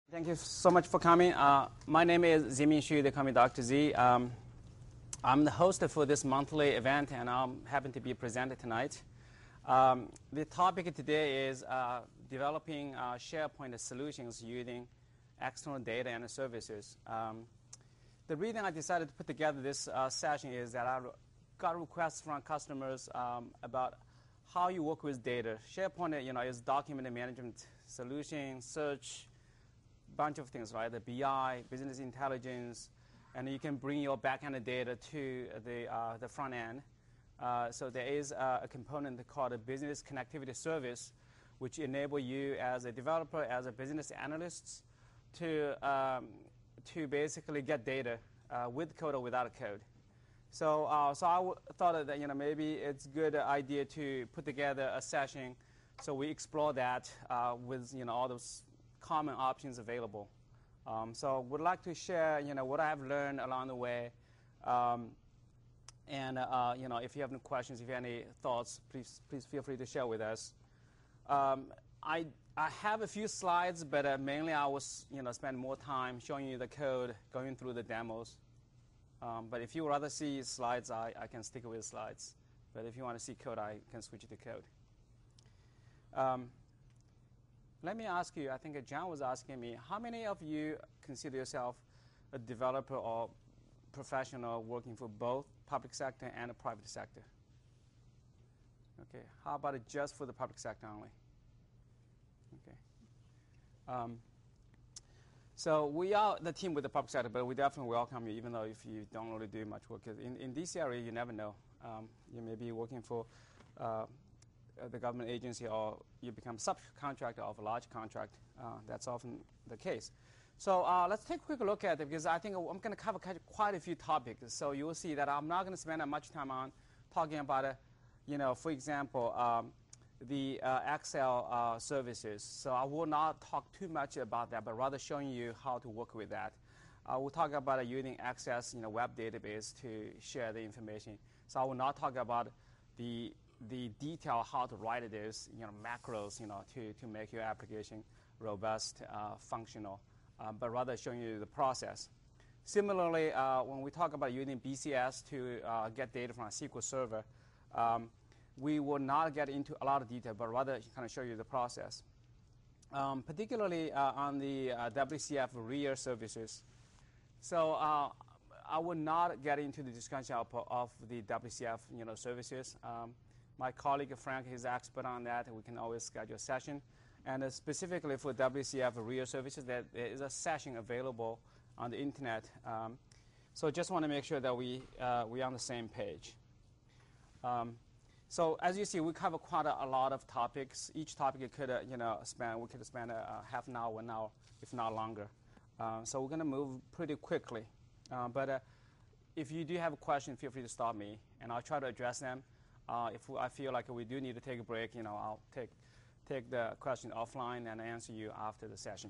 Thank you so much for coming. My name is Zimin Xu. They call me Dr. Z. I'm the host for this monthly event, and I'm happy to be presented tonight. The topic today is developing SharePoint solutions using external data and services. The reason I decided to put together this session is that I got requests from customers about how you work with data. SharePoint, is document management solution, search, bunch of things, right? The BI, business intelligence, and you can bring your backend data to the front end. So there is a component called a business connectivity service, which enable you as a developer, as a business analyst, to basically get data with code or without code. So I thought that maybe it's a good idea to put together a session so we explore that with all those common options available. So would like to share what I have learned along the way, and if you have any questions, if you have any thoughts, please feel free to share with us. I have a few slides, but mainly I will spend more time showing you the code, going through the demos. But if you would rather see slides, I can stick with slides. But if you want to see code, I can switch to code. Let me ask you, I think John was asking me, how many of you consider yourself a developer or professional working for both public sector and the private sector? Okay, how about it just for the public sector only? Okay. So we are the team with the public sector, but we definitely welcome you, even though if you don't really do much work. In this area, you never know. You may be working for the government agency, or you become subcontractor of a large contract. That's often the case. So let's take a quick look at it, because I think I'm going to cover quite a few topics. So you will see that I'm not going to spend that much time on talking about, for example, the Excel services. So I will not talk too much about that, but rather showing you how to work with that. We'll talk about using Access, web database to share the information. So I will not talk about the detail how to write this, macros, to make your application robust, functional, but rather showing you the process. Similarly, when we talk about using BCS to get data from a SQL Server, we will not get into a lot of detail, but rather kind of show you the process. Particularly on the WCF RIA services. So I will not get into the discussion of the WCF services. My colleague Frank is an expert on that, and we can always schedule a session. And specifically for WCF RIA services, there is a session available on the internet. So just want to make sure that we're on the same page. So as you see, we cover quite a lot of topics. Each topic could we could spend a half an hour, 1 hour, if not longer. So we're going to move pretty quickly. But if you do have a question, feel free to stop me, and I'll try to address them. If I feel like we do need to take a break, I'll take the question offline and answer you after the session.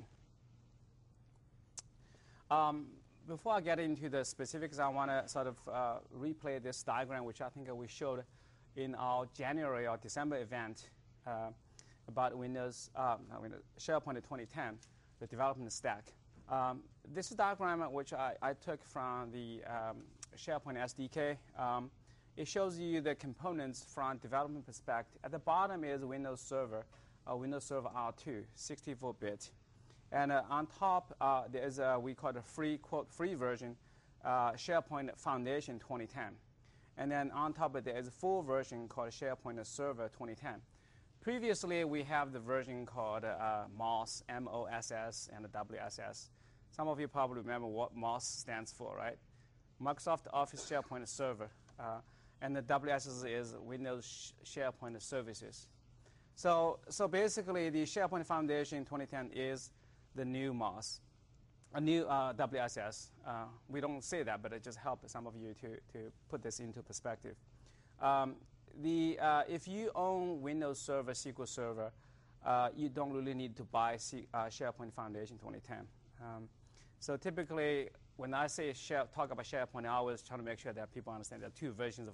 Before I get into the specifics, I want to sort of replay this diagram, which I think we showed in our January or December event about SharePoint 2010, the development stack. This is a diagram which I took from the SharePoint SDK. It shows you the components from development perspective. At the bottom is Windows Server, Windows Server R2, 64-bit. And on top, there is we call it a free, quote, free version, SharePoint Foundation 2010. And then on top of it, there is a full version called SharePoint Server 2010. Previously, we have the version called MOSS, M-O-S-S, and WSS. Some of you probably remember what MOSS stands for, right? Microsoft Office SharePoint Server. And the WSS is Windows SharePoint Services. So basically, the SharePoint Foundation 2010 is the new MOSS, a new WSS. We don't say that, but it just helps some of you to put this into perspective. If you own Windows Server, SQL Server, you don't really need to buy SharePoint Foundation 2010. So typically, when I say talk about SharePoint, I always try to make sure that people understand there are two versions of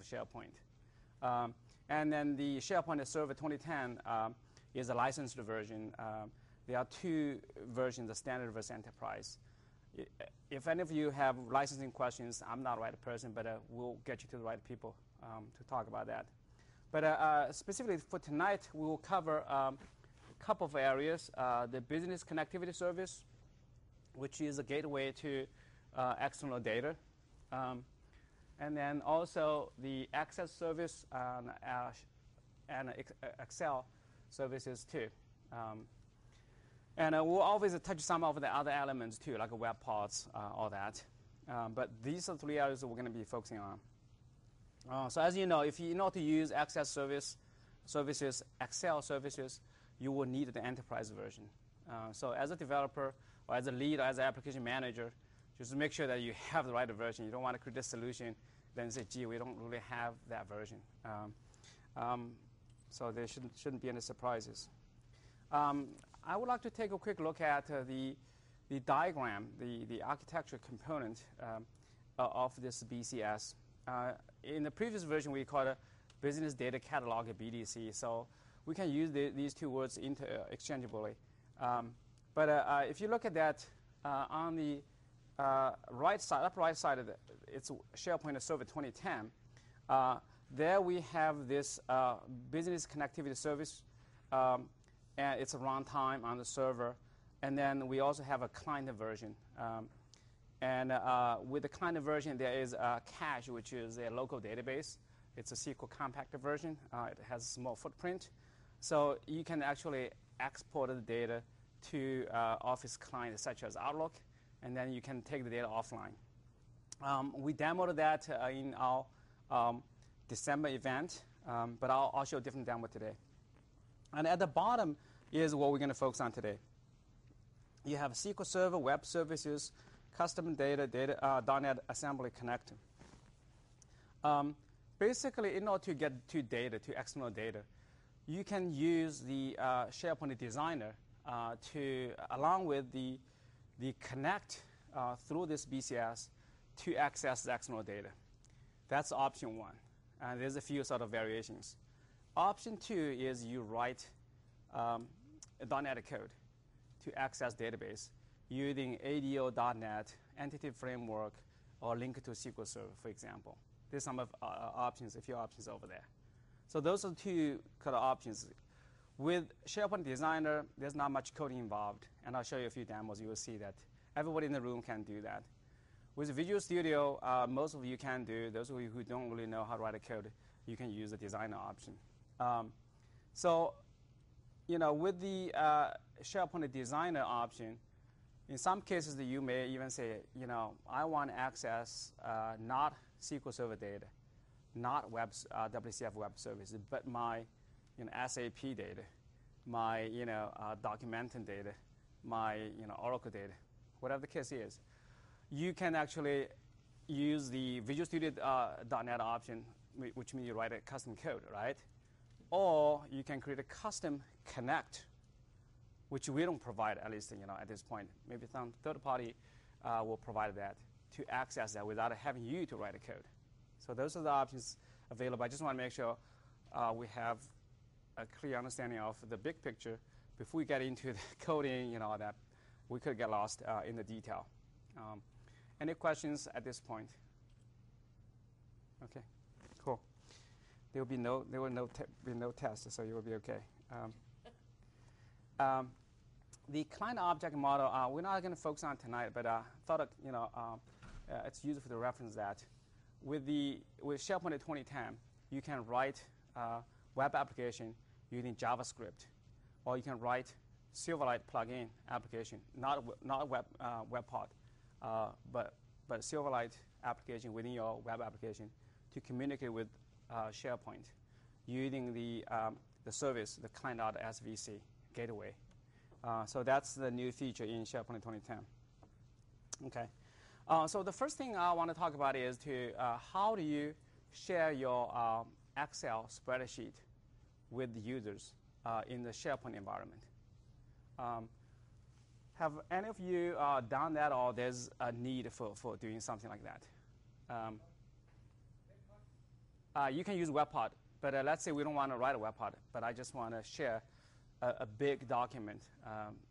SharePoint. And then the SharePoint Server 2010 is a licensed version. there are two versions, the standard versus enterprise. If any of you have licensing questions, I'm not the right person, but we'll get you to the right people to talk about that. But specifically for tonight, we will cover a couple of areas. The business connectivity service, which is a gateway to external data. And then also the access service and Excel services too. And we'll always touch some of the other elements too, like web parts, all that. But these are three areas that we're going to be focusing on. So as you know, if you know to use access services, Excel services, you will need the enterprise version. So as a developer, or as a lead, or as an application manager, just make sure that you have the right version. You don't want to create a solution, then say, gee, we don't really have that version. So there shouldn't be any surprises. I would like to take a quick look at the diagram, the architecture component of this BCS. In the previous version, we called it Business Data Catalog, BDC. So we can use these two words interchangeably. But if you look at that on the right side, upper right side of it's SharePoint Server 2010. There we have this business connectivity service, and it's a runtime on the server. And then we also have a client version. And with the client version, there is a cache, which is a local database. It's a SQL compact version. It has a small footprint. So you can actually export the data to Office clients such as Outlook, and then you can take the data offline. We demoed that in our December event, but I'll show a different demo today. And at the bottom is what we're going to focus on today. You have SQL Server, web services, custom data, .NET Assembly connector. Basically, in order to get to data, to external data, you can use the SharePoint Designer along with the connect through this BCS to access the external data. That's option one. And there's a few sort of variations. Option two is you write .NET code to access database using ADO.NET, Entity Framework, or link to SQL Server, for example. There's some of options, a few options over there. So those are the two kind of options. With SharePoint Designer, there's not much coding involved, and I'll show you a few demos. You will see that everybody in the room can do that. With Visual Studio, most of you can do. Those of you who don't really know how to write a code, you can use the Designer option. So, with the SharePoint Designer option, in some cases you may even say, I want to access not SQL Server data, not WCF web services, but my SAP data, my documenting data, my Oracle data, whatever the case is. You can actually use the Visual Studio .NET option, which means you write a custom code, right? Or you can create a custom connect, which we don't provide, at least at this point. Maybe some third party will provide that to access that without having you to write a code. So those are the options available. I just want to make sure we have a clear understanding of the big picture before we get into the coding, all that. We could get lost in the detail. Any questions at this point? Okay, cool. There will be no test, so you will be okay. The client object model, we're not going to focus on tonight, but I thought it's useful to reference that. With SharePoint 2010, you can write web application using JavaScript, or you can write Silverlight plugin application, not WebPod, but Silverlight application within your web application to communicate with SharePoint using the service, the client.svc gateway. So that's the new feature in SharePoint 2010. Okay. So the first thing I want to talk about is how do you share your Excel spreadsheet with the users in the SharePoint environment. Have any of you done that, or there's a need for doing something like that? You can use WebPod, but let's say we don't want to write a WebPod, but I just want to share a big document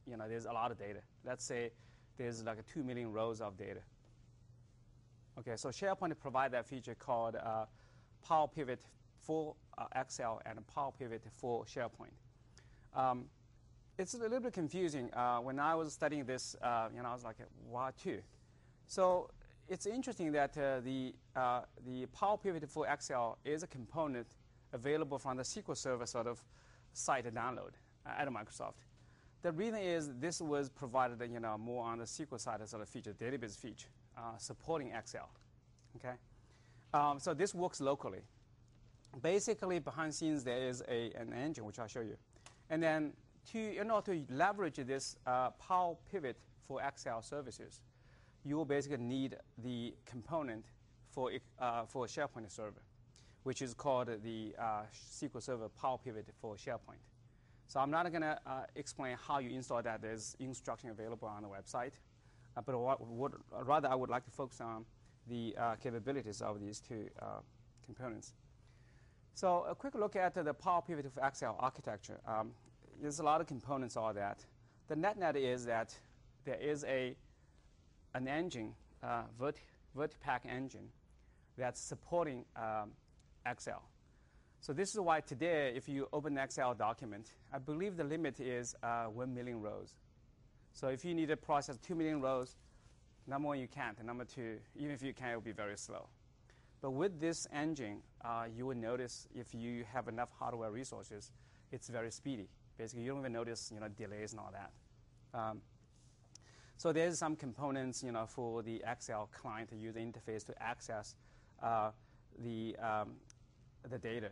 there's a lot of data. Let's say there's like 2 million rows of data. Okay, so SharePoint provides that feature called Power Pivot for Excel and Power Pivot for SharePoint. It's a little bit confusing. When I was studying this, I was like, why two? So it's interesting that the Power Pivot for Excel is a component available from the SQL Server sort of site download at Microsoft. The reason is this was provided, more on the SQL side as a feature, database feature, supporting Excel. Okay, so this works locally. Basically, behind the scenes, there is an engine which I'll show you, and then in order to leverage this Power Pivot for Excel services, you will basically need the component for SharePoint server, which is called the SQL Server Power Pivot for SharePoint. So I'm not going to explain how you install that. There's instruction available on the website. But rather, I would like to focus on the capabilities of these two components. So a quick look at the Power Pivot for Excel architecture. There's a lot of components all that. The net is that there is an engine, Vertipack engine, that's supporting Excel. So this is why today, if you open an Excel document, I believe the limit is 1 million rows. So if you need to process 2 million rows, number one, you can't. And number two, even if you can, it will be very slow. But with this engine, you will notice if you have enough hardware resources, it's very speedy. Basically, you don't even notice delays and all that. So there's some components for the Excel client user interface to access the data.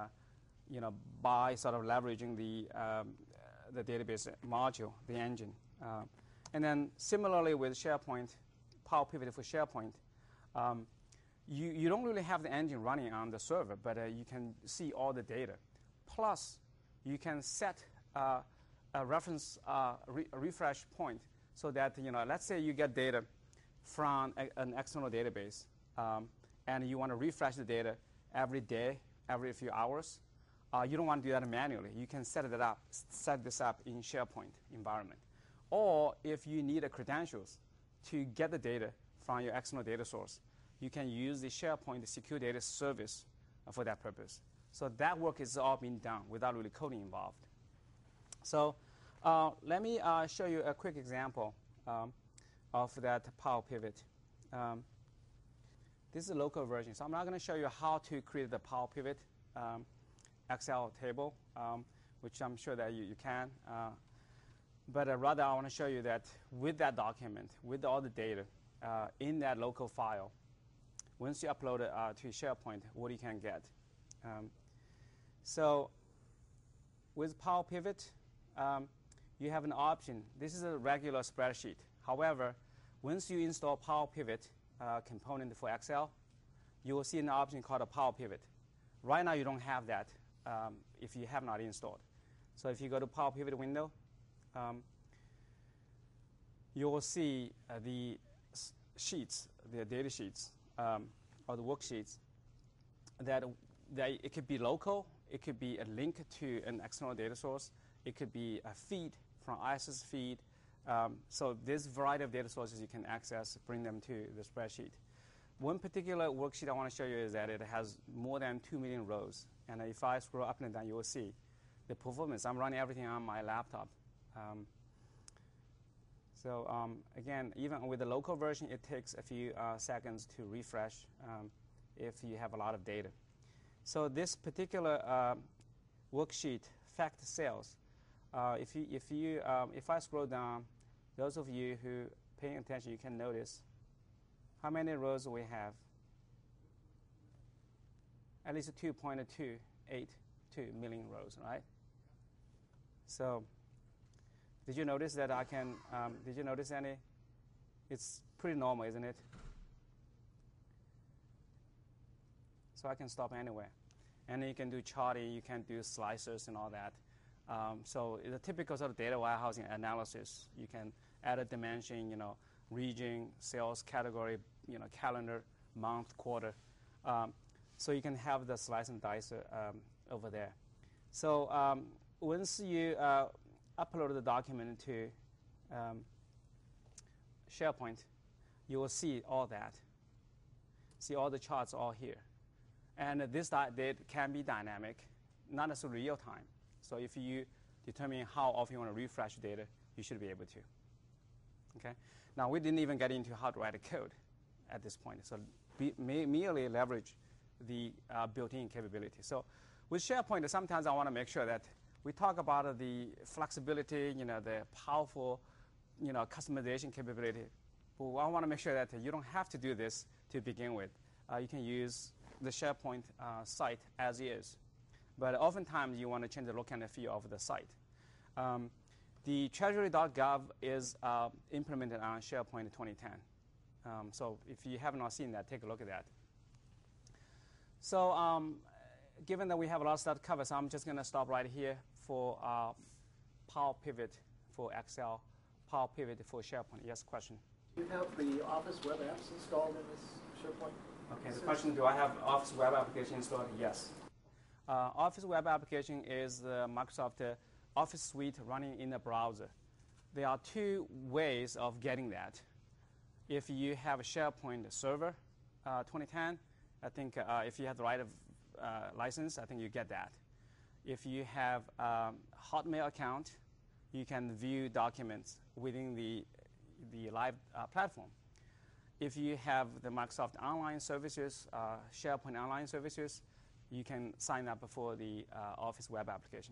By sort of leveraging the database module, the engine. And then similarly with SharePoint, Power Pivot for SharePoint, you don't really have the engine running on the server, but you can see all the data. Plus, you can set a reference refresh point so that, let's say you get data from an external database, and you want to refresh the data every day, every few hours. You don't want to do that manually. You can set this up in SharePoint environment. Or if you need credentials to get the data from your external data source, you can use the SharePoint Secure Data Service for that purpose. So that work is all being done without really coding involved. So let me show you a quick example of that Power Pivot. This is a local version. So I'm not going to show you how to create the Power Pivot Excel table, which I'm sure that you can. But rather, I want to show you that with that document, with all the data in that local file, once you upload it to SharePoint, what you can get. So with Power Pivot, you have an option. This is a regular spreadsheet. However, once you install Power Pivot component for Excel, you will see an option called a Power Pivot. Right now, you don't have that if you have not installed. So if you go to Power Pivot window, you will see the sheets, the data sheets, or the worksheets. That it could be local, it could be a link to an external data source, it could be a feed from ISS feed. So there's a variety of data sources you can access, bring them to the spreadsheet. One particular worksheet I want to show you is that it has more than 2 million rows. And if I scroll up and down, you will see the performance. I'm running everything on my laptop. Again, even with the local version, it takes a few seconds to refresh if you have a lot of data. So this particular worksheet, fact sales, if I scroll down, those of you who paying attention, you can notice how many rows we have. At least 2.282 million rows, right? So did you notice that I can, did you notice any? It's pretty normal, isn't it? So I can stop anywhere. And you can do charting, you can do slicers and all that. So the typical sort of data warehousing analysis, you can add a dimension, region, sales, category, calendar, month, quarter. So you can have the slice and dice over there. So once you upload the document to SharePoint, you will see all that. See all the charts all here. And this data can be dynamic, not necessarily real time. So if you determine how often you want to refresh data, you should be able to. Okay? Now, we didn't even get into how to write a code at this point. So merely leverage the built-in capability. So with SharePoint, sometimes I want to make sure that we talk about the flexibility, the powerful, customization capability. But I want to make sure that you don't have to do this to begin with. You can use the SharePoint site as is. But oftentimes, you want to change the look and the feel of the site. The Treasury.gov is implemented on SharePoint 2010. So if you have not seen that, take a look at that. So given that we have a lot of stuff to cover, so I'm just going to stop right here for Power Pivot for Excel, Power Pivot for SharePoint. Yes, question? Do you have the Office web apps installed in this SharePoint? Okay, the question, do I have Office web application installed? Yes. Office web application is the Microsoft Office suite running in the browser. There are two ways of getting that. If you have a SharePoint server 2010, I think if you have the right license, I think you get that. If you have a Hotmail account, you can view documents within the live platform. If you have the Microsoft Online services, SharePoint Online services, you can sign up for the Office web application.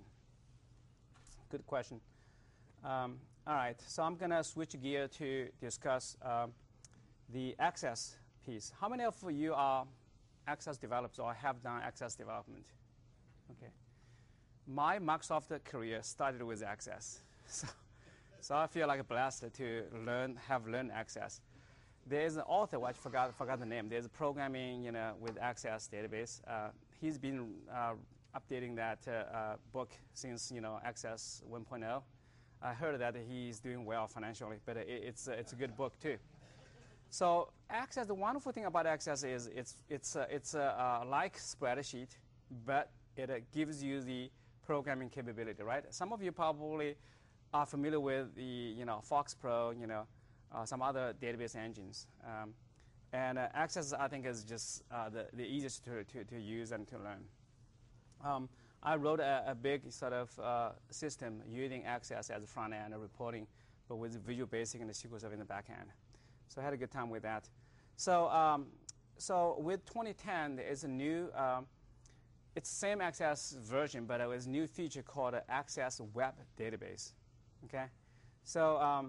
Good question. All right, so I'm going to switch gear to discuss the Access piece. How many of you are Access developers or have done Access development? Okay. My Microsoft career started with Access. So I feel like blessed to have learned Access. There's an author, I forgot the name. There's a programming, with Access database. He's been updating that book since, Access 1.0. I heard that he's doing well financially, but it's a good book too. So Access, the wonderful thing about Access is it's like spreadsheet, but it gives you the programming capability, right? Some of you probably are familiar with the FoxPro, some other database engines. And Access, I think, is just the easiest to use and to learn. I wrote a big sort of system using Access as a front end reporting, but with Visual Basic and the SQL Server in the back end. So I had a good time with that. So, so with 2010, there is a new, it's the same Access version, but it was a new feature called Access Web Database. Okay, so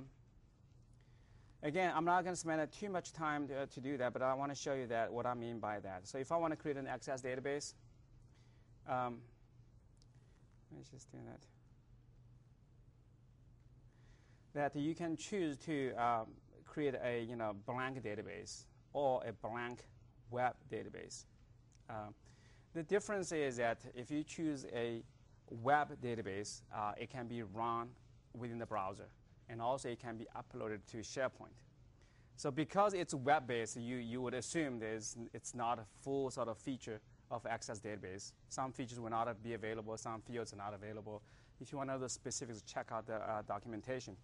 again, I'm not going to spend too much time to do that, but I want to show you that what I mean by that. So if I want to create an Access database, let's just do that. That you can choose to create a blank database or a blank web database. The difference is that if you choose a web database, it can be run within the browser, and also it can be uploaded to SharePoint. So because it's web-based, you would assume it's not a full sort of feature of Access database. Some features will not be available, some fields are not available. If you want to know the specifics, check out the documentation.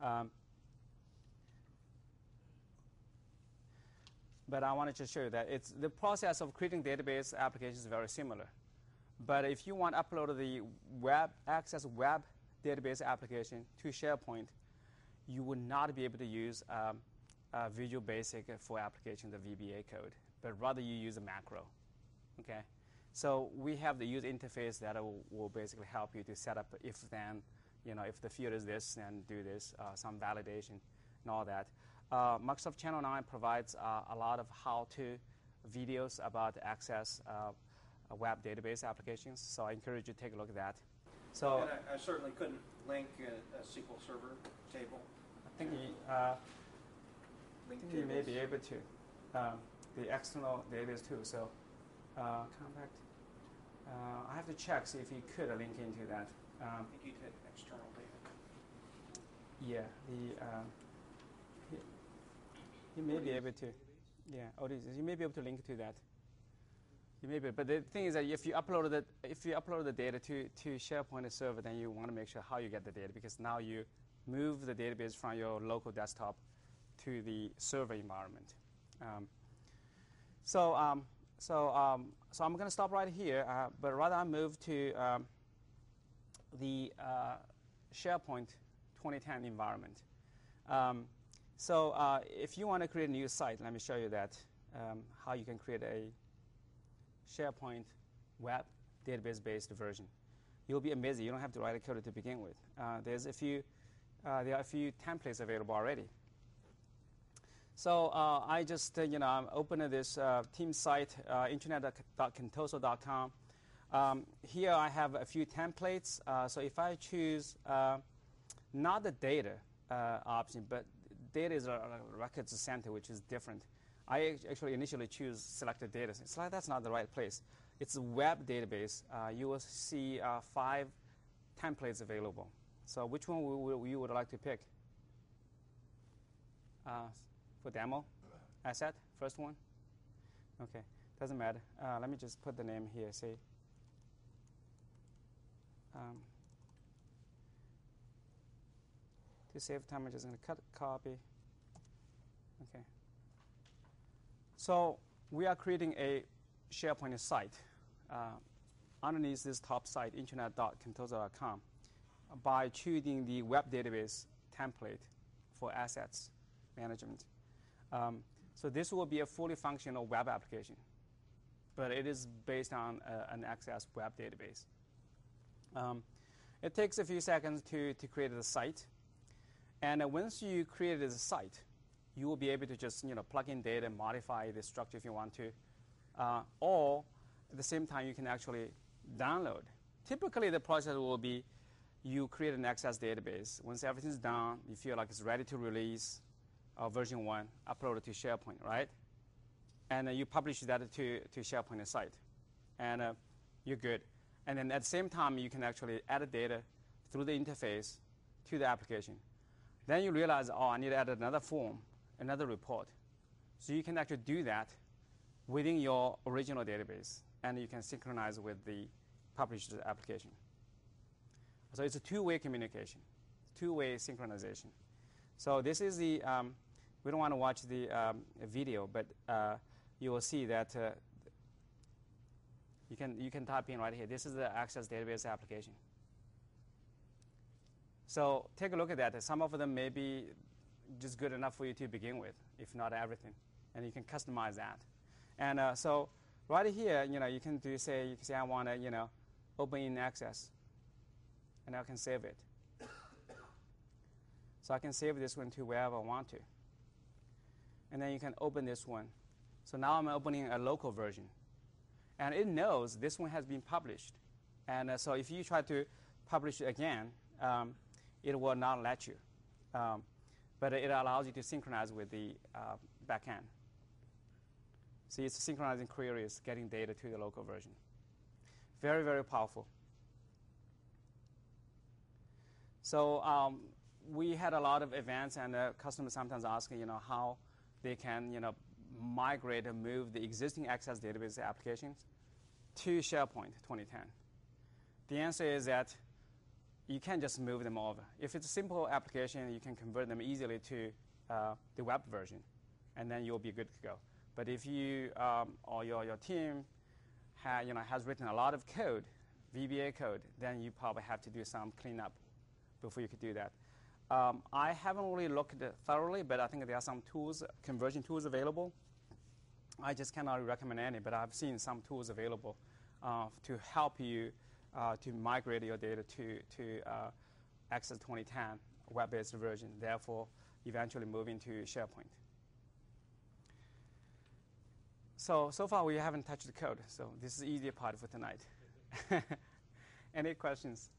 But I wanted to show you that the process of creating database applications is very similar. But if you want to upload the Access web database application to SharePoint, you would not be able to use Visual Basic for application, the VBA code, but rather you use a macro. Okay, so we have the user interface that will basically help you to set up if-then, if the field is this, then do this, some validation and all that. Microsoft Channel 9 provides a lot of how-to videos about Access web database applications, so I encourage you to take a look at that. So, and I certainly couldn't link a SQL Server table. I think you may be able to. The external database too. So, compact. I have to check, see if you could link into that. I think you'd hit external data. Yeah, you may be able to. Yeah, you may be able to link to that. You may be, but the thing is that if you upload the data to SharePoint server, then you want to make sure how you get the data, because now you move the database from your local desktop to the server environment. So I'm going to stop right here, but rather I move to the SharePoint 2010 environment. If you want to create a new site, let me show you that, how you can create a SharePoint web database-based version. You'll be amazed. You don't have to write a code to begin with. There are a few templates available already. So I just, I'm opening this team site, internet.contoso.com. Here I have a few templates. So if I choose not the data option, but data is a records center, which is different. I actually initially select the data. It's like that's not the right place. It's a web database. You will see 5 templates available. So which one you would like to pick? For demo, asset, first one? Okay, doesn't matter. Let me just put the name here, say. To save time, I'm just going to cut copy. Okay. So we are creating a SharePoint site underneath this top site, internet.contoso.com, by choosing the web database template for assets management. So this will be a fully functional web application, but it is based on an Access web database. It takes a few seconds to create the site. And once you create the site, you will be able to just plug in data, modify the structure if you want to, or at the same time you can actually download. Typically the process will be you create an Access database. Once everything's done, you feel like it's ready to release version 1, upload it to SharePoint, right? And you publish that to SharePoint site, and you're good. And then at the same time, you can actually add data through the interface to the application. Then you realize, oh, I need to add another form, another report. So you can actually do that within your original database, and you can synchronize with the published application. So it's a two-way communication, two-way synchronization. So this is the, we don't want to watch the video, but you will see that you can type in right here. This is the Access database application. So take a look at that. Some of them may be just good enough for you to begin with, if not everything, and you can customize that. And so right here, you can say I want to open in Access, and I can save it. So I can save this one to wherever I want to. And then you can open this one. So now I'm opening a local version. And it knows this one has been published. And so if you try to publish it again, it will not let you. But it allows you to synchronize with the backend. See, it's synchronizing queries, getting data to the local version. Very, very powerful. So we had a lot of events, and customers sometimes asking, how they can, migrate and move the existing Access database applications to SharePoint 2010. The answer is that you can't just move them over. If it's a simple application, you can convert them easily to the web version, and then you'll be good to go. But if you or your team has written a lot of code, VBA code, then you probably have to do some cleanup before you could do that. I haven't really looked at it thoroughly, but I think there are some tools, conversion tools available. I just cannot recommend any, but I've seen some tools available to help you to migrate your data to Access 2010 web-based version, therefore eventually moving to SharePoint. So far we haven't touched the code, so this is the easier part for tonight. Any questions?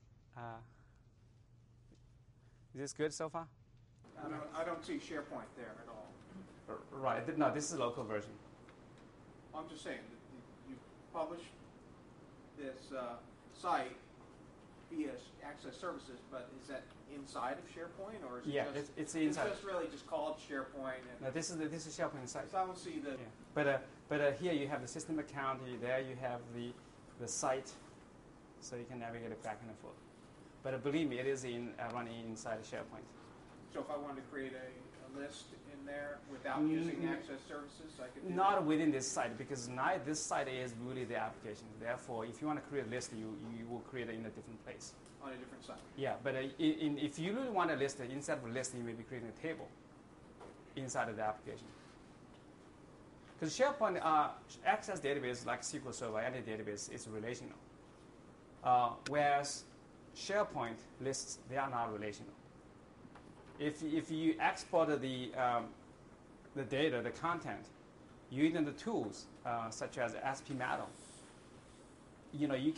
Is this good so far? I don't see SharePoint there at all. Right. No, this is a local version. I'm just saying, that you published this site, via Access Services, but is that inside of SharePoint, or is it Yeah, just, it's inside. It's just really just called SharePoint? And No, this is SharePoint site. so I don't see the. Yeah. But here you have the system account. There you have the site, so you can navigate it back and forth. But believe me, it is running inside of SharePoint. So if I wanted to create a list in there without using Access Services, I could do Not that? within this site, because now this site is really the application. Therefore, if you want to create a list, you will create it in a different place. On a different site. Yeah, but if you really want a list, instead of a list, you may be creating a table inside of the application. Because SharePoint Access database, like SQL Server, any database, is relational. Whereas SharePoint lists, they are not relational. If you export the data, the content, using the tools such as SPMato, you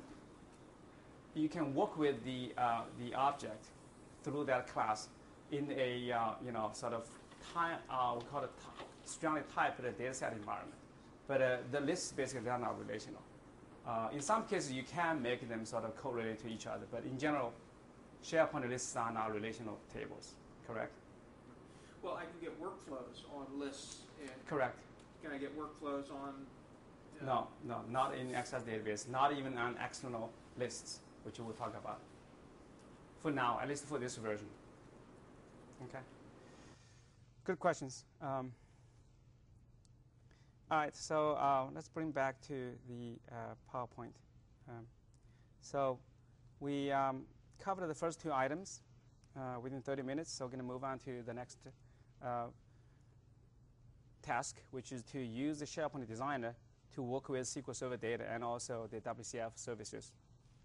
can work with the object through that class in a sort of time, we call it strongly typed data set environment. But the lists basically are not relational. In some cases, you can make them sort of correlate to each other, but in general, SharePoint lists are not relational tables, correct? Well, I can get workflows on lists. And Correct. can I get workflows on? No, not in Access database, not even on external lists, which we'll talk about. For now, at least for this version. Okay. Good questions. All right, so let's bring back to the PowerPoint. So we covered the first two items within 30 minutes, so we're going to move on to the next task, which is to use the SharePoint Designer to work with SQL Server data and also the WCF services.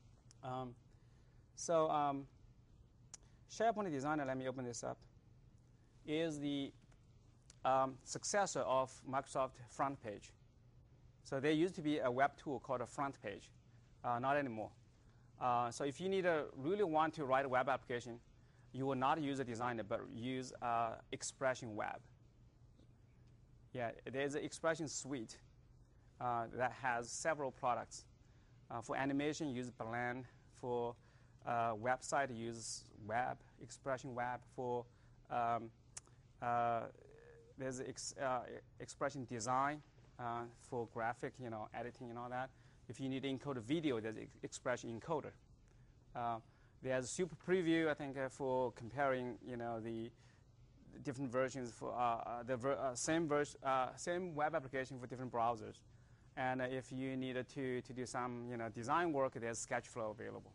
SharePoint Designer, let me open this up, is the successor of Microsoft Front Page. So there used to be a web tool called a Front Page, not anymore. So if you really want to write a web application, you will not use a designer, but use Expression Web. Yeah, there's an Expression Suite that has several products. For animation, use Blend. For website, use Web, Expression Web. For there's Expression Design for graphic, editing and all that. If you need to encode a video, there's Expression Encoder. There's Super Preview, I think, for comparing, the different versions for same web application for different browsers. And if you needed to do some, design work, there's Sketchflow available.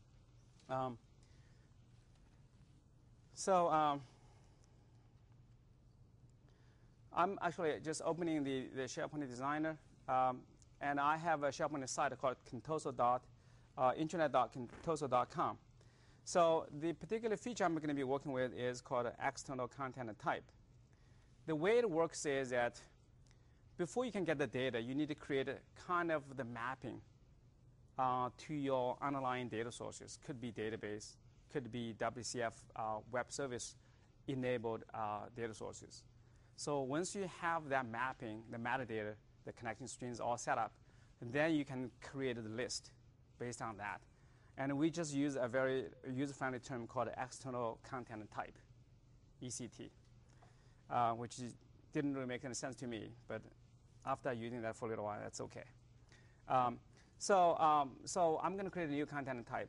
I'm actually just opening the SharePoint Designer, and I have a SharePoint site called internet.contoso.com. So the particular feature I'm going to be working with is called external content type. The way it works is that before you can get the data, you need to create a kind of the mapping to your underlying data sources. Could be database, could be WCF web service enabled data sources. So once you have that mapping, the metadata, the connection strings all set up, then you can create a list based on that. And we just use a very user-friendly term called external content type, ECT, which didn't really make any sense to me, but after using that for a little while, that's okay. So I'm going to create a new content type.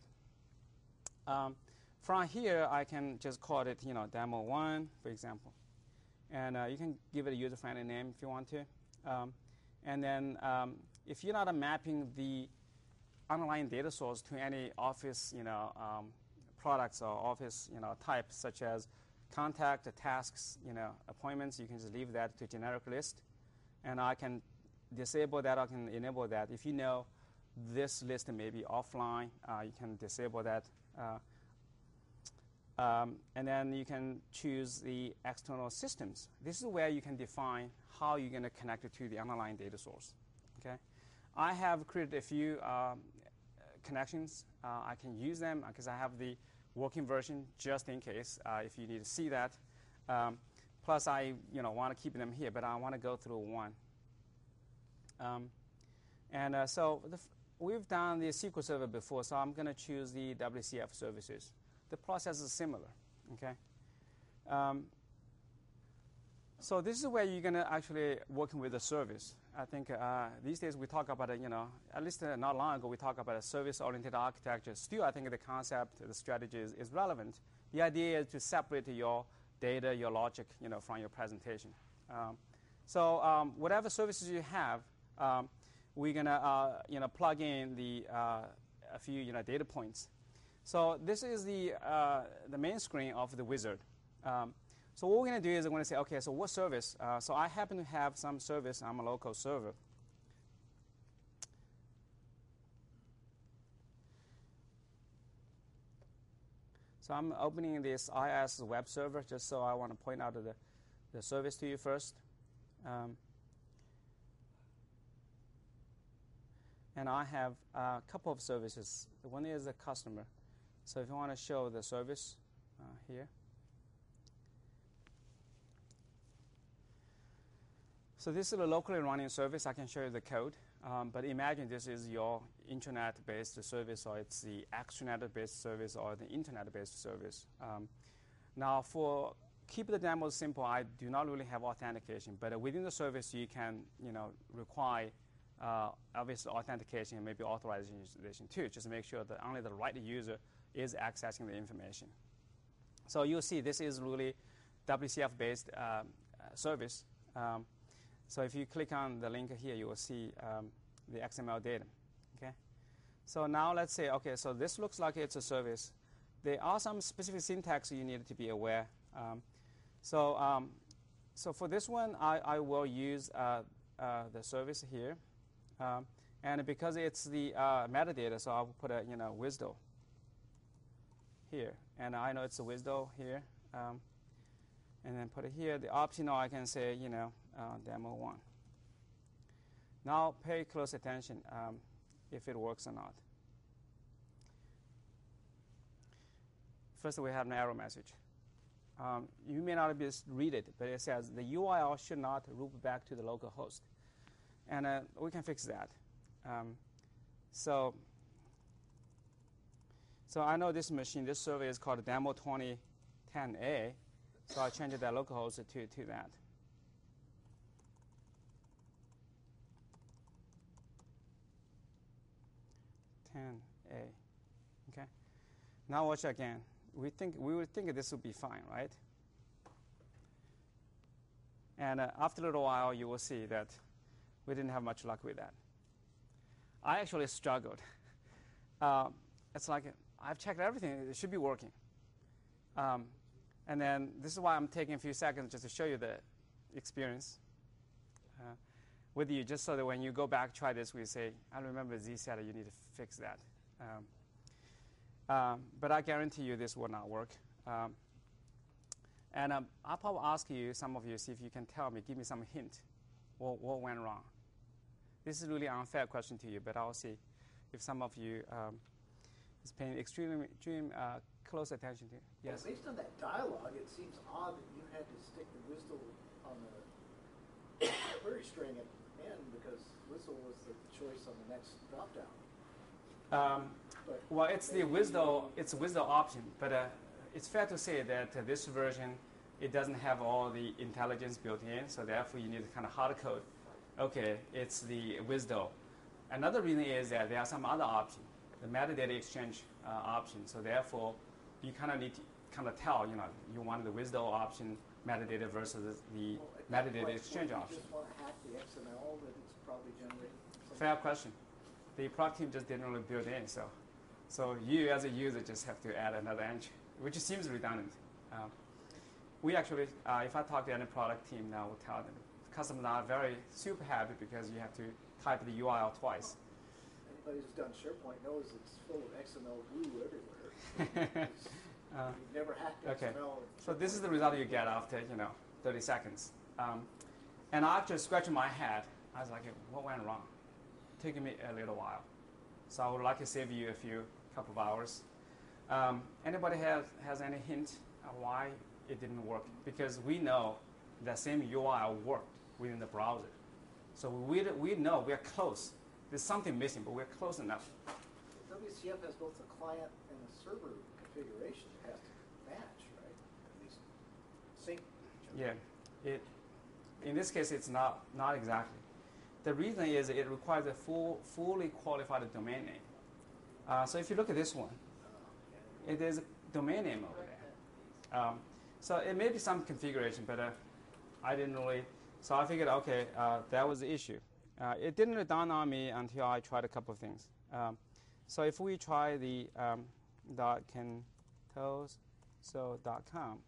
From here, I can just call it, demo 1, for example. And you can give it a user-friendly name if you want to. And then if you're not mapping the underlying data source to any Office, products or Office, types such as contact, tasks, appointments, you can just leave that to generic list. And I can disable that, I can enable that. If you know this list may be offline, you can disable that. And then you can choose the external systems. This is where you can define how you're going to connect it to the underlying data source. Okay, I have created a few connections. I can use them because I have the working version just in case if you need to see that. Plus, I want to keep them here, but I want to go through one. we've done the SQL Server before, so I'm going to choose the WCF services. The process is similar, okay? So this is where you're going to actually working with the service. I think these days we talk about, at least not long ago, we talk about a service-oriented architecture. Still, I think the concept, the strategy is relevant. The idea is to separate your data, your logic, from your presentation. So whatever services you have, we're going to plug in a few data points. So this is the main screen of the wizard. So what we're going to do is we're going to say, okay, so what service? So I happen to have some service. I'm a local server. So I'm opening this IIS web server just so I want to point out the service to you first. And I have a couple of services. One is a customer. So if you want to show the service here. So this is a locally running service. I can show you the code. But imagine this is your intranet-based service, or it's the extranet-based service, or the internet-based service. Now, for keep the demo simple, I do not really have authentication. But within the service, you can require obviously authentication and maybe authorization too, just to make sure that only the right user is accessing the information. So you'll see this is really WCF-based service. So if you click on the link here, you will see the XML data. Okay. So now let's say, okay, so this looks like it's a service. There are some specific syntax you need to be aware. So for this one, I will use the service here, and because it's the metadata, so I'll put a WSDL here, and I know it's a WSDL here, and then put it here. The optional, I can say demo 1. Now pay close attention if it works or not. First, we have an error message. You may not be able to read it, but it says the URL should not route back to the local host. And we can fix that. So I know this machine, this server is called demo 2010A. So I changed that localhost to that. 10A. Okay. Now watch again. We would think this would be fine, right? And after a little while, you will see that we didn't have much luck with that. I actually struggled. It's like I've checked everything. It should be working. And then this is why I'm taking a few seconds just to show you the experience with you, just so that when you go back, try this, we say, I remember Z said you need to fix that. But I guarantee you this will not work. And I'll probably ask you, some of you, see if you can tell me, give me some hint what went wrong. This is really an unfair question to you, but I'll see if some of you is paying extreme close attention to it. Yes? Well, based on that dialogue, it seems odd that you had to stick the WSDL on the query string at the end, because WSDL was the choice on the next drop-down. Well, it's the WSDL option, but it's fair to say that this version, it doesn't have all the intelligence built in, so therefore you need to kind of hard code. Okay, it's the WSDL. Another reason is that there are some other options, the metadata exchange option, so therefore you kind of need to kind of tell, you want the WSDL option metadata versus the metadata exchange option. You just want to hack the XML that it's probably generating? Fair question. The product team just didn't really build in, so you as a user just have to add another entry, which seems redundant. We actually, if I talk to any product team now, we'll tell them customers are very super happy because you have to type the URL twice. Anybody who's done SharePoint knows it's full of XML glue everywhere. You've never hacked okay. XML. So this is the result you get after 30 seconds. And after scratching my head, I was like, what went wrong? Taking me a little while. So I would like to save you a couple of hours. Anybody has any hint of why it didn't work? Because we know that same URL worked within the browser. So we know we are close there's something missing, but we're close enough. WCF has both the client and the server configuration. It has to match, right? At least sync each other. Yeah, in this case, it's not exactly. The reason is it requires a fully qualified domain name. So if you look at this one, it is a domain name over there. So it may be some configuration, but I didn't really. So I figured, okay, that was the issue. It didn't dawn on me until I tried a couple of things. So if we try the .contoso.com,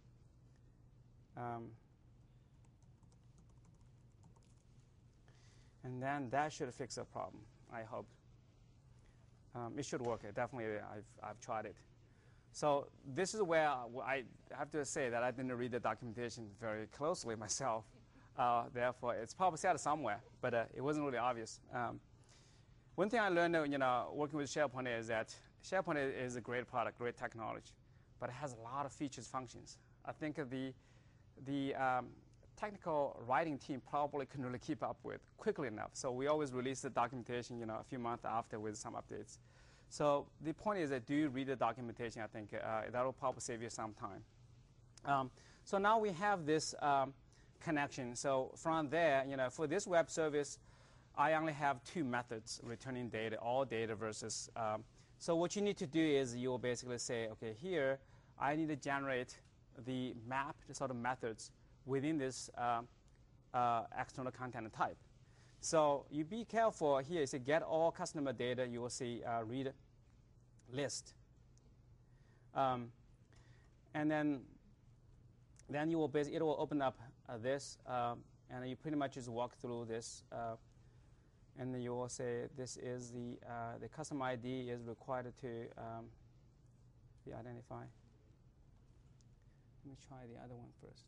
and then that should fix the problem, I hope. It should work. Definitely, I've tried it. So this is where I have to say that I didn't read the documentation very closely myself. Therefore, it's probably said somewhere, but it wasn't really obvious. One thing I learned, working with SharePoint is that SharePoint is a great product, great technology, but it has a lot of features, functions. I think the technical writing team probably couldn't really keep up with quickly enough. So we always release the documentation, a few months after with some updates. So the point is that do read the documentation. I think that will probably save you some time. So now we have this connection. So from there, for this web service, I only have two methods returning data, all data versus. So what you need to do is you will basically say, okay, here I need to generate the mapped sort of methods within this external content type. So you be careful here. Say get all customer data. You will see read list, and then you will it will open up this, and you pretty much just walk through this, and then you will say this is the customer ID is required to be identified. Let me try the other one first.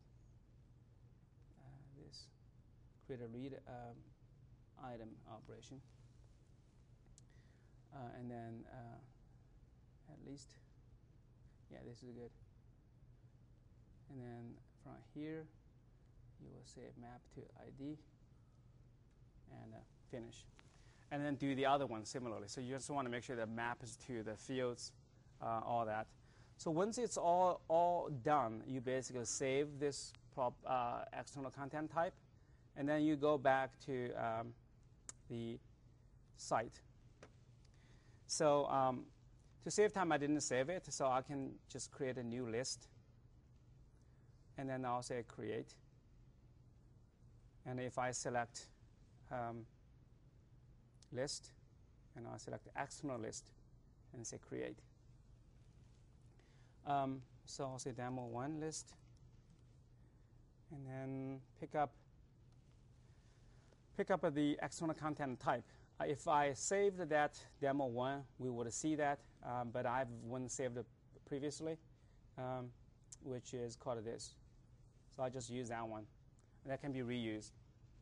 This create a read item operation, and then at least, yeah, this is good. And then from here, you will say map to ID and finish. And then do the other one similarly. So you just want to make sure that maps to the fields, all that. So once it's all done, you basically save this external content type, and then you go back to the site. So to save time, I didn't save it, so I can just create a new list. And then I'll say create. And if I select list, and I'll select external list, and say create. So I'll say demo 1 list, and then pick up the external content type. If I saved that demo 1, we would see that, but I wouldn't save it previously, which is called this. So I just use that one. And that can be reused.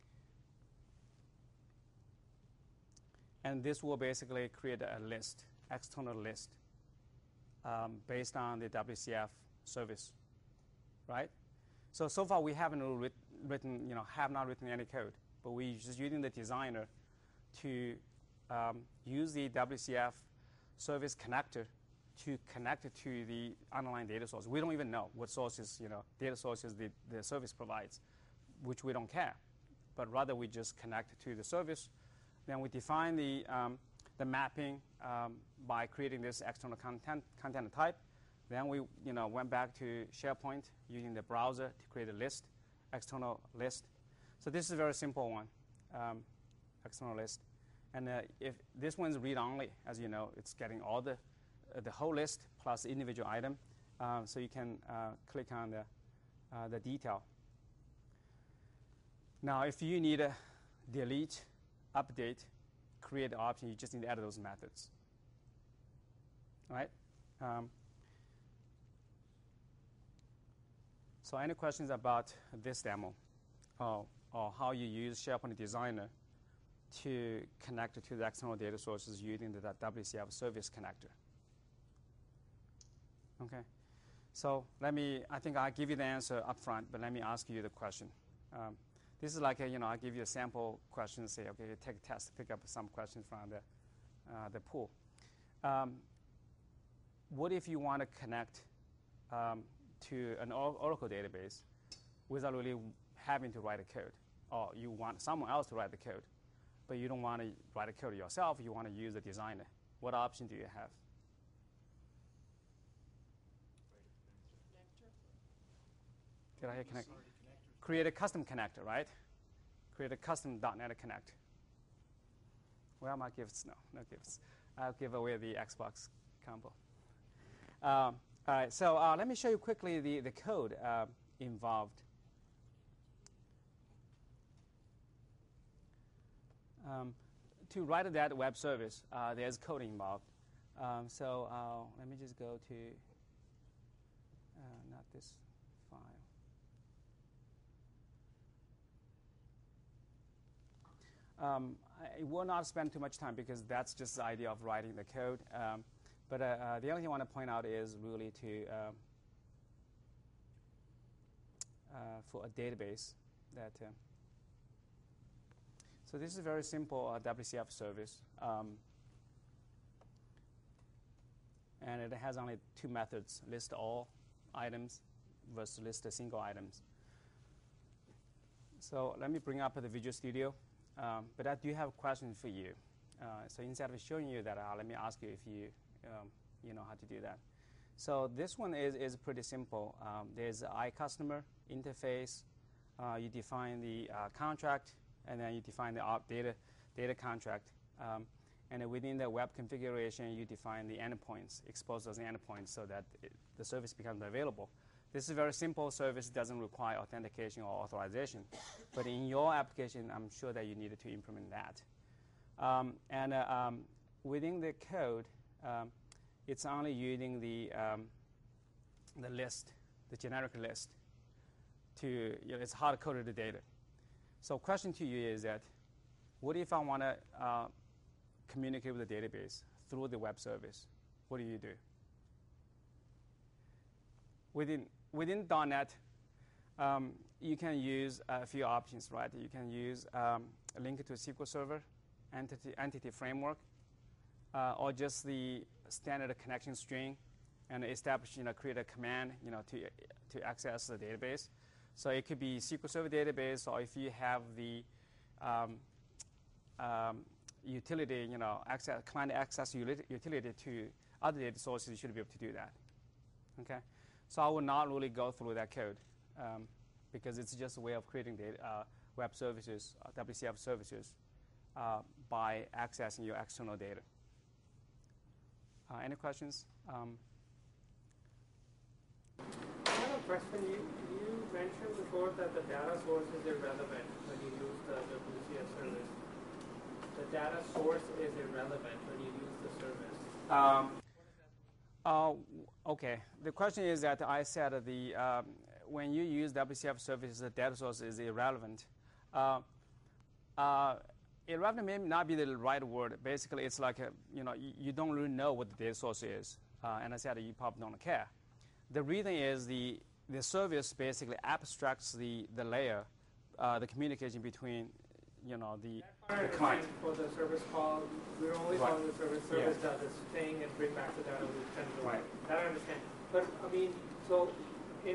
And this will basically create a list, external list, based on the WCF service, right? So far we haven't written, have not written any code, but we're just using the designer to use the WCF service connector to connect it to the underlying data source. We don't even know what sources, data sources the service provides, which we don't care. But rather we just connect it to the service. Then we define the mapping by creating this external content type. Then we went back to SharePoint using the browser to create a list, external list. So this is a very simple one, external list. And if this one's read-only, as you know, it's getting all the whole list plus individual item. So you can click on the detail. Now, if you need a delete, update, create option, you just need to add those methods. All right? So any questions about this demo or how you use SharePoint Designer to connect it to the external data sources using the WCF service connector? Okay. So I think I'll give you the answer up front, but let me ask you the question. This is like, I give you a sample question, say, okay, you take a test, pick up some questions from the pool. What if you want to connect to an Oracle database without really having to write a code? Or you want someone else to write the code, but you don't want to write a code yourself, you want to use a designer. What option do you have? Did I hear connect? Create a custom connector, right? Create a custom .NET Connect. Where are my gifts? No gifts. I'll give away the Xbox combo. All right, so let me show you quickly the code involved. To write that web service, there's code involved. So let me just go to, not this file. I will not spend too much time because that's just the idea of writing the code. But the only thing I want to point out is really to, for a database that, so this is a very simple WCF service. And it has only two methods, list all items versus list the single items. So let me bring up the Visual Studio. But I do have a question for you. So instead of showing you that, let me ask you if you know how to do that. So this one is pretty simple. There's iCustomer interface. You define the contract, and then you define the data contract. And within the web configuration, you define the endpoints, expose those endpoints so that the service becomes available. This is a very simple service. It doesn't require authentication or authorization. But in your application, I'm sure that you needed to implement that. Within the code, it's only using the list, the generic list, to, it's hard-coded the data. So question to you is that, what if I want to communicate with the database through the web service? What do you do? Within .NET, you can use a few options, right? You can use a link to a SQL Server, entity framework, or just the standard connection string, and establish, create a command, to access the database. So it could be SQL Server database, or if you have the utility, client access utility to other data sources, you should be able to do that. Okay. So I will not really go through that code because it's just a way of creating data, web services, WCF services, by accessing your external data. Any questions? I have a question. You mentioned before that the data source is irrelevant when you use the WCF service. The data source is irrelevant when you use the service. Okay. The question is that I said when you use WCF services, the data source is irrelevant. Irrelevant may not be the right word. Basically, it's like you don't really know what the data source is, and I said you probably don't care. The reason is the service basically abstracts the layer, the communication between the client. For the service call, we're only calling the service. Service does this thing and bring back the data we send to right. That I understand. But I mean, so in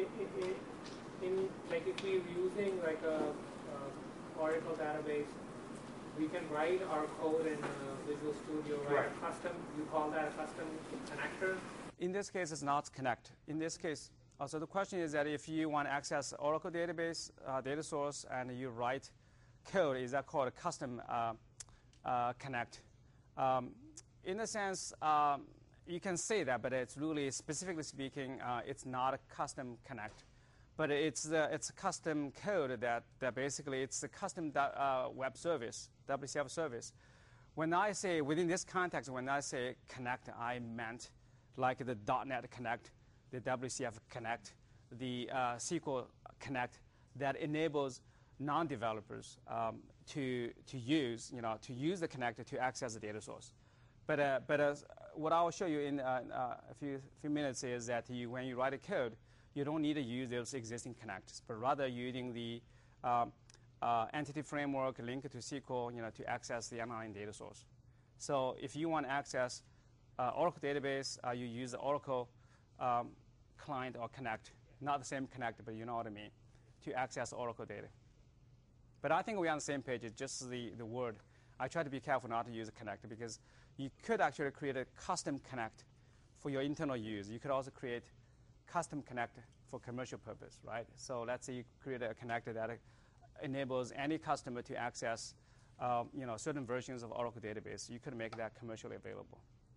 like if we're using like a Oracle database, we can write our code in Visual Studio, right? A custom. You call that a custom connector. In this case, it's not connect. In this case, so the question is that if you want to access Oracle database data source and you write code, is that called a custom connect? In a sense, you can say that, but it's really, specifically speaking, it's not a custom connect. But it's a custom code that basically it's a custom web service, WCF service. When I say, within this context, when I say connect, I meant like the .NET Connect, the WCF Connect, the SQL Connect that enables non-developers to use the connector to access the data source. But what I will show you in a few minutes is that when you write a code, you don't need to use those existing connectors, but rather using the entity framework linked to SQL, to access the underlying data source. So if you want to access Oracle database, you use the Oracle client or connect, not the same connect, but you know what I mean, to access Oracle data. But I think we're on the same page. It's just the word. I try to be careful not to use a connect because you could actually create a custom connect for your internal use. You could also create custom connect for commercial purpose, right? So let's say you create a connector that enables any customer to access certain versions of Oracle database. You could make that commercially available.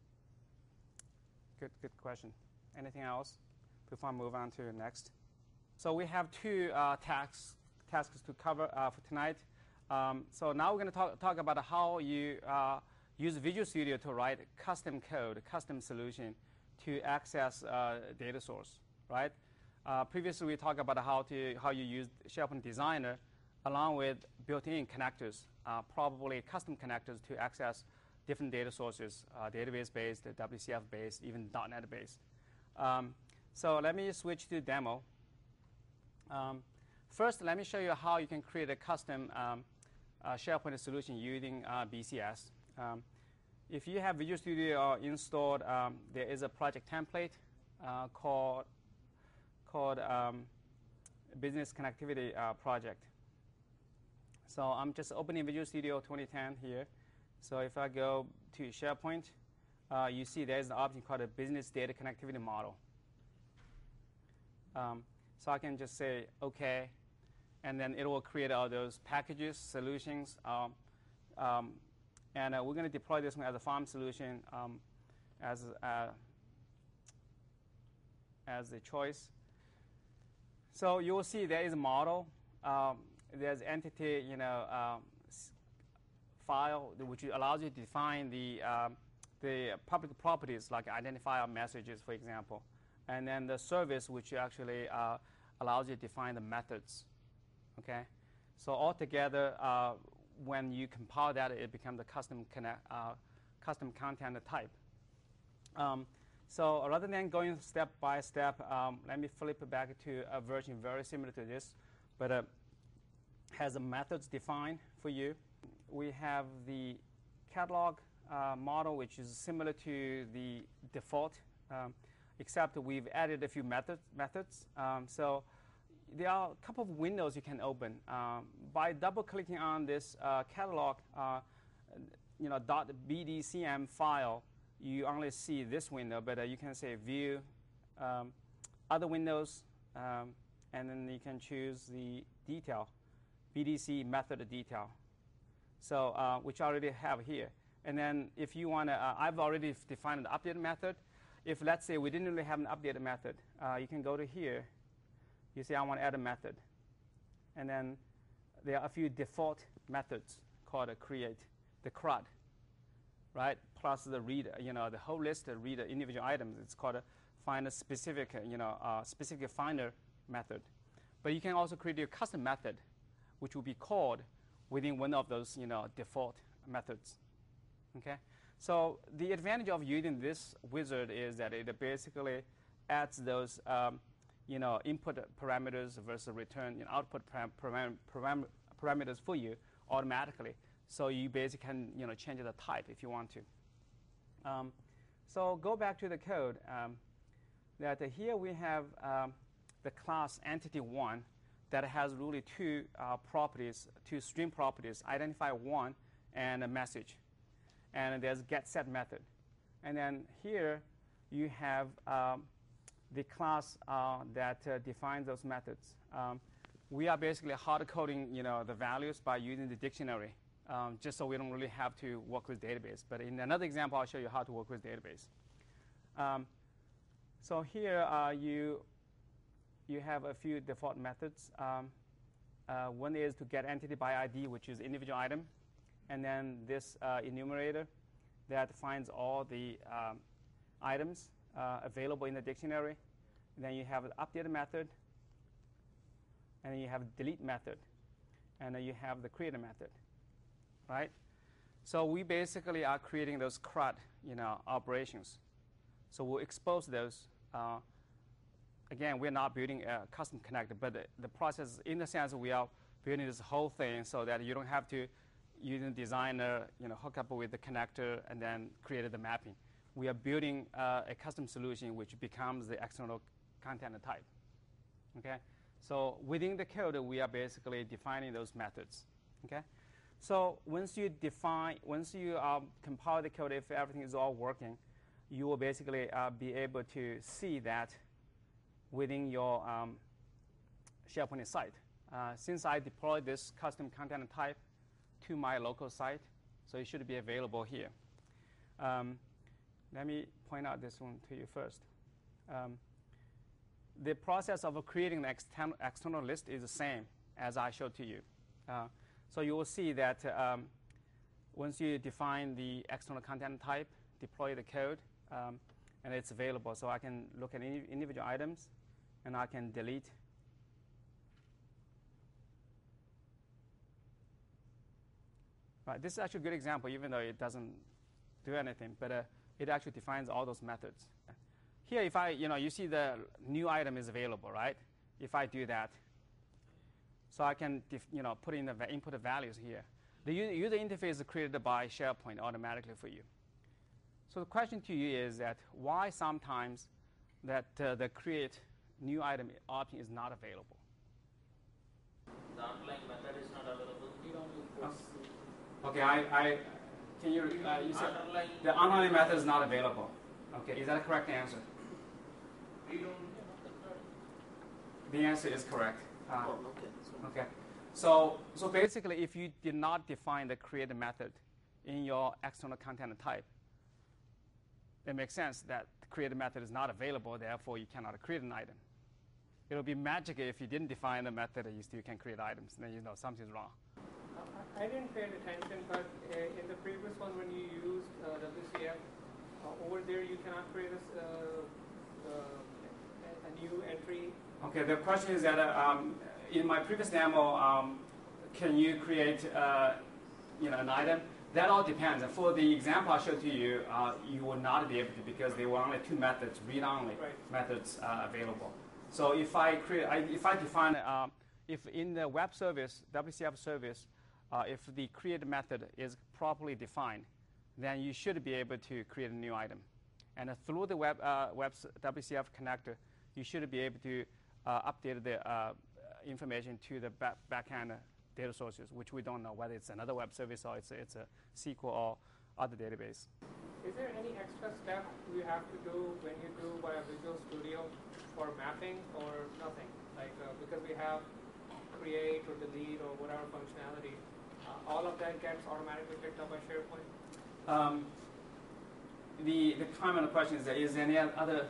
Good question. Anything else before I move on to the next? So we have two tasks to cover for tonight. So now we're going to talk about how you use Visual Studio to write custom code, custom solution to access data source, right? Previously, we talked about how you use SharePoint Designer along with built-in connectors, probably custom connectors to access different data sources, database-based, WCF-based, even .NET-based. So let me switch to demo. First, let me show you how you can create a custom SharePoint solution using BCS. If you have Visual Studio installed, there is a project template called Business Connectivity Project. So I'm just opening Visual Studio 2010 here. So if I go to SharePoint, you see there's an option called a Business Data Connectivity Model. So I can just say OK, and then it will create all those packages, solutions, and we're going to deploy this one as a farm solution as the choice. So you will see there is a model. There's entity, file which allows you to define the public properties like identifier messages, for example, and then the service which actually allows you to define the methods. Okay, so altogether, when you compile that, it becomes a custom content type. So rather than going step by step, let me flip it back to a version very similar to this, but has the methods defined for you. We have the catalog model, which is similar to the default, except we've added a few methods. So there are a couple of windows you can open. By double-clicking on this catalog, .bdcm file, you only see this window, but you can say View, other windows, and then you can choose the detail, BDC method detail. So which I already have here. And then if you want to, I've already defined an updated method. If let's say we didn't really have an updated method, you can go to here. You say I want to add a method, and then there are a few default methods called a create, the CRUD, right? Plus the read, the whole list of read individual items. It's called a find a specific, specific finder method. But you can also create your custom method, which will be called within one of those, default methods. Okay. So the advantage of using this wizard is that it basically adds those, input parameters versus return output parameters for you automatically. So you basically can, change the type if you want to. So go back to the code. That here we have the class entity1 that has really two properties, two stream properties, identifier1 and a message. And there's getSet method. And then here you have the class that defines those methods. We are basically hard-coding, the values by using the dictionary, just so we don't really have to work with database. But in another example, I'll show you how to work with database. So here you have a few default methods. One is to get entity by ID, which is individual item. And then this enumerator that finds all the items available in the dictionary. And then you have the updated method. And then you have the delete method. And then you have the creator method, right? So we basically are creating those CRUD, operations. So we'll expose those. Again, we're not building a custom connector, but the process, in the sense, we are building this whole thing so that you don't have to, using designer, hook up with the connector and then create the mapping. We are building a custom solution which becomes the external content type. Okay, so within the code, we are basically defining those methods. Okay, so once you compile the code, if everything is all working, you will basically be able to see that within your SharePoint site. Since I deployed this custom content type to my local site, so it should be available here. Let me point out this one to you first. The process of creating the external list is the same as I showed to you. So you will see that once you define the external content type, deploy the code, and it's available. So I can look at individual items, and I can delete. Right, this is actually a good example, even though it doesn't do anything, but it actually defines all those methods. Here, if you see the new item is available, right? If I do that, so I can, put in the input values here. The user interface is created by SharePoint automatically for you. So the question to you is that why sometimes that the create new item option is not available? The underlying method is not available. Okay, can you said the underlying method is not available. Okay, is that a correct answer? The answer is correct. Okay. So basically, if you did not define the create method in your external content type, it makes sense that the create method is not available. Therefore, you cannot create an item. It will be magic if you didn't define the method and you still can create items. Then you know something's wrong. I didn't pay attention, but in the previous one, when you used WCF, over there you cannot create a new entry. Okay, the question is that in my previous demo, can you create an item? That all depends. For the example I showed to you, you will not be able to because there were only two methods, read-only methods available. So if I define, if in the web service, WCF service, if the create method is properly defined, then you should be able to create a new item. And through the WCF connector, you should be able to update the information to the backend data sources, which we don't know whether it's another web service or it's a SQL or other database. Is there any extra step you have to do when you do via Visual Studio for mapping or nothing? Like because we have create or delete or whatever functionality, all of that gets automatically picked up by SharePoint? The comment on the question is, is there any other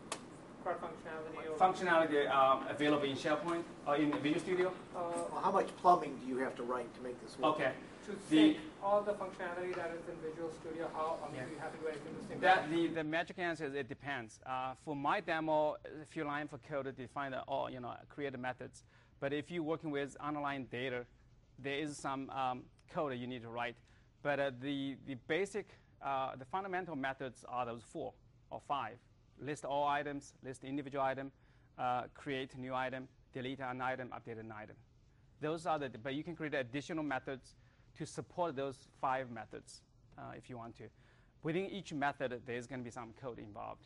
functionality available in SharePoint or in Visual Studio? Well, how much plumbing do you have to write to make this work? Okay. To sync all the functionality that is in Visual Studio, do you have to do anything to sync the magic answer is it depends. For my demo, a few lines of code to define create the methods. But if you're working with underlying data, there is some code that you need to write. But the basic, the fundamental methods are those 4 or 5. List all items, list individual item, create new item, delete an item, update an item. Those are but you can create additional methods to support those 5 methods if you want to. Within each method, there's going to be some code involved.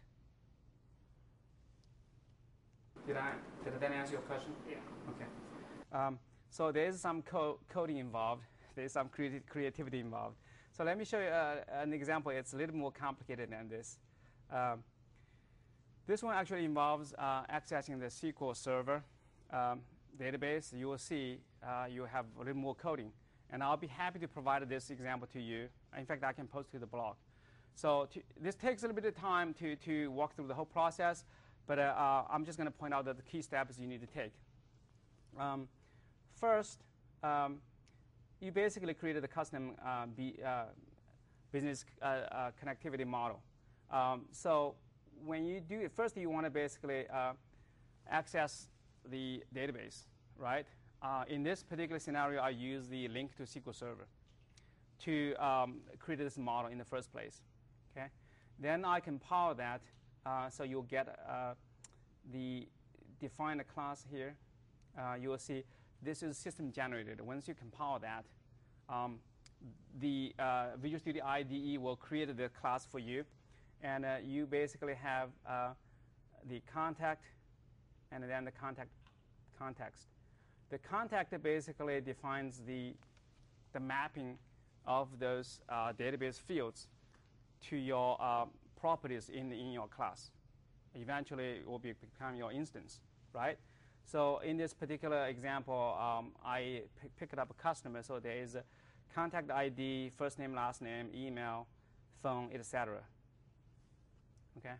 Did that answer your question? Yeah. Okay. So there's some coding involved. There's some creativity involved. So let me show you an example. It's a little more complicated than this. This one actually involves accessing the SQL Server database. You will see you have a little more coding. And I'll be happy to provide this example to you. In fact, I can post to the blog. So this takes a little bit of time to walk through the whole process. But I'm just going to point out that the key steps you need to take. First, you basically created a custom business connectivity model. So when you do it, first you want to basically access the database, right? In this particular scenario, I use the link to SQL Server to create this model in the first place. Okay. Then I compile that, so you'll get the define a class here. You will see this is system generated. Once you compile that, the Visual Studio IDE will create the class for you, and you basically have the contact and then the context. The contact basically defines the mapping of those database fields to your properties in your class. Eventually, it will become your instance, right? So in this particular example, I picked up a customer. So there is a contact ID, first name, last name, email, phone, etc. Okay.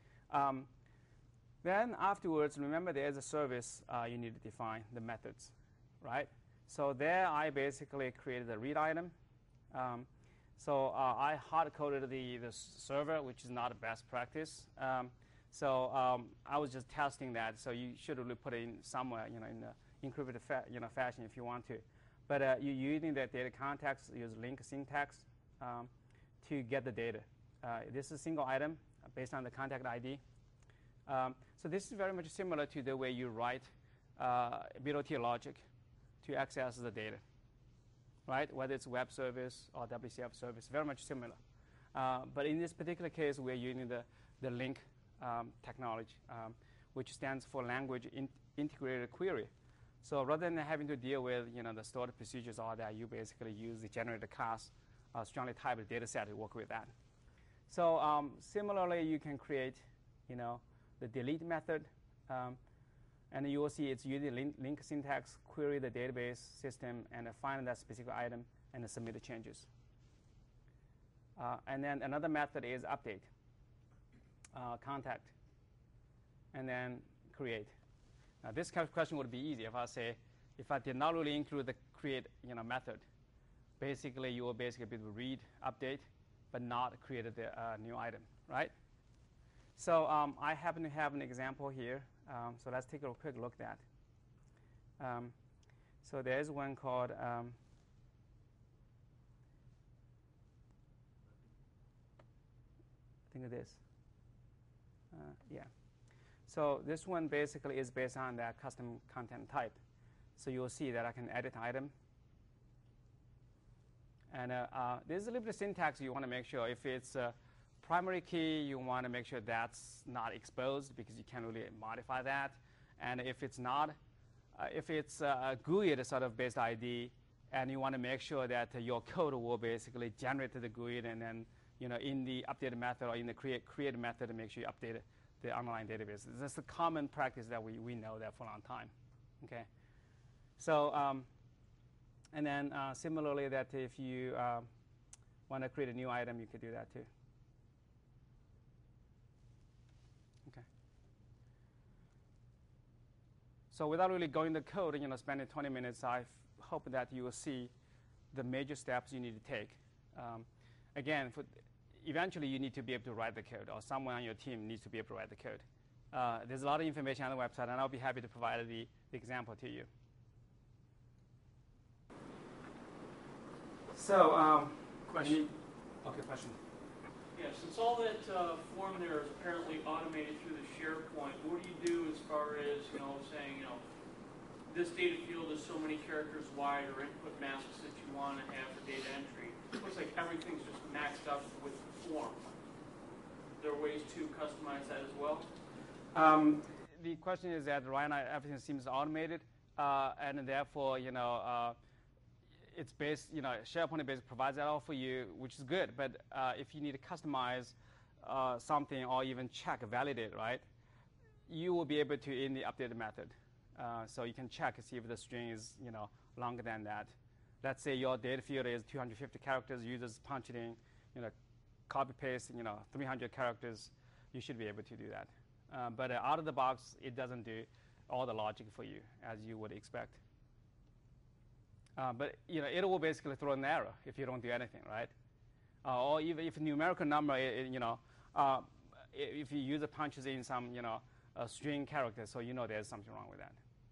Then afterwards, remember there is a service you need to define the methods, right? So there I basically created a read item. So I hard-coded the server, which is not a best practice. So I was just testing that. So you should really put it in somewhere, in the encrypted fashion if you want to. But you're using that data context, use link syntax to get the data. This is a single item based on the contact ID. So this is very much similar to the way you write BOT logic to access the data, right? Whether it's web service or WCF service, very much similar. But in this particular case, we're using the link technology, which stands for language integrated query. So rather than having to deal with the stored procedures, all that, you basically use the generated class, strongly typed data set to work with that. So similarly, you can create the delete method, and you will see it's using link syntax, query the database system, and find that specific item and submit the changes. And then another method is update, contact, and then create. Now this kind of question would be easy if I did not really include the create method. Basically, you will basically be able to read, update, but not create the new item, right? So I happen to have an example here. So let's take a quick look at that. So there's one called think of this. Yeah. So this one basically is based on that custom content type. So you'll see that I can edit item. And there's a little bit of syntax you want to make sure. If it's a primary key, you want to make sure that's not exposed because you can't really modify that. And if it's not, if it's a GUID sort of based ID, and you want to make sure that your code will basically generate the GUID, and then in the updated method or in the create method, make sure you update the underlying database. That's a common practice that we know that for a long time. Okay. So and then similarly, that if you want to create a new item, you could do that too. Okay. So without really going to code, spending 20 minutes, I hope that you will see the major steps you need to take. Again, eventually you need to be able to write the code, or someone on your team needs to be able to write the code. There's a lot of information on the website, and I'll be happy to provide the example to you. So, Question. Okay, question. Yeah, since all that form there is apparently automated through the SharePoint, what do you do as far as, saying, this data field is so many characters wide, or input masks that you want to have for data entry? It looks like everything's just maxed up with the form. There are ways to customize that as well? The question is that right now everything seems automated, and therefore, it's based, SharePoint basically provides that all for you, which is good. But if you need to customize something or even check, validate, right, you will be able to in the updated method. So you can check and see if the string is, longer than that. Let's say your data field is 250 characters. Users punch it in, copy paste, 300 characters. You should be able to do that. But out of the box, it doesn't do all the logic for you as you would expect. But it will basically throw an error if you don't do anything, right? Or even if a numerical number, if your user punches in some, a string character, so there's something wrong with that.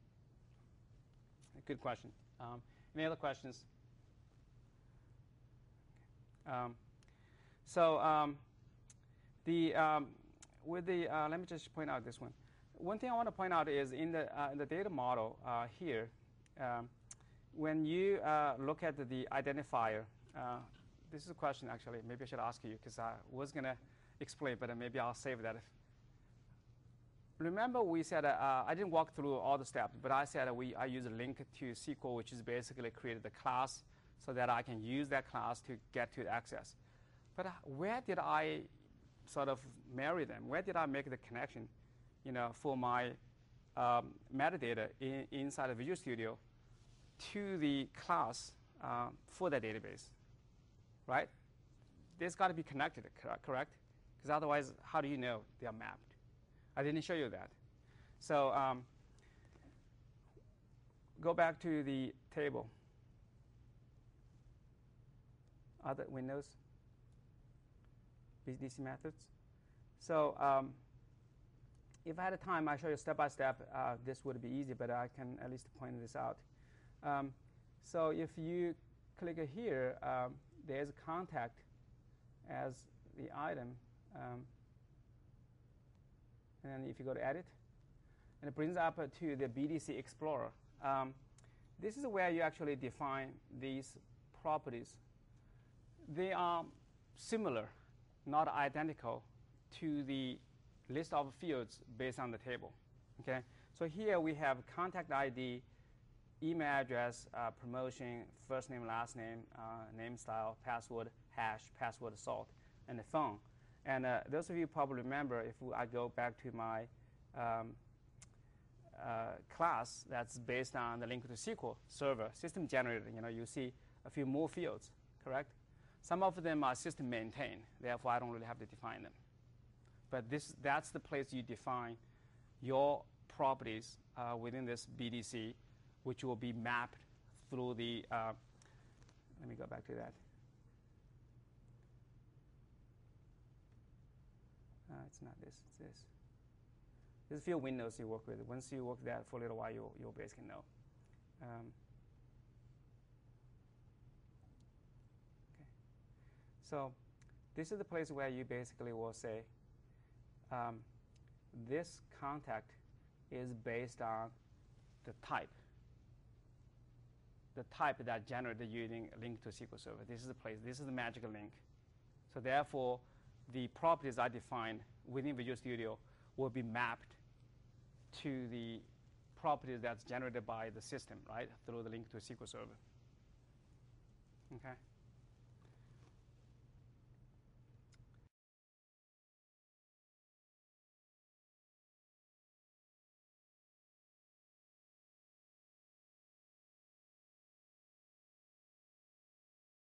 Good question. Any other questions? Let me just point out this one. One thing I want to point out is in the data model here, When you look at the identifier, this is a question actually. Maybe I should ask you because I was going to explain, but maybe I'll save that. Remember we said, I didn't walk through all the steps, but I said I use a link to SQL, which is basically created the class so that I can use that class to get to the access. But where did I sort of marry them? Where did I make the connection, for my metadata inside of Visual Studio to the class for that database, right? There's got to be connected, correct? Because otherwise, how do you know they are mapped? I didn't show you that. So go back to the table. Other windows, BDC methods. So if I had time, I show you step by step. This would be easy, but I can at least point this out. So if you click here, there's a contact as the item. And then if you go to edit, and it brings up to the BDC Explorer. This is where you actually define these properties. They are similar, not identical, to the list of fields based on the table. Okay? So here we have contact ID, email address, promotion, first name, last name, name style, password, hash, password salt, and the phone. And those of you probably remember, if I go back to my class that's based on the link to SQL server, system generated, you see a few more fields, correct? Some of them are system maintained, therefore I don't really have to define them. But that's the place you define your properties within this BDC, which will be mapped through the, let me go back to that. It's not this, it's this. There's a few windows you work with. Once you work that for a little while, you'll basically know. Okay. So this is the place where you basically will say, this contact is based on the type that generated using a link to SQL Server. This is the place. This is the magical link. So therefore, the properties I defined within Visual Studio will be mapped to the properties that's generated by the system, right, through the link to SQL Server. Okay.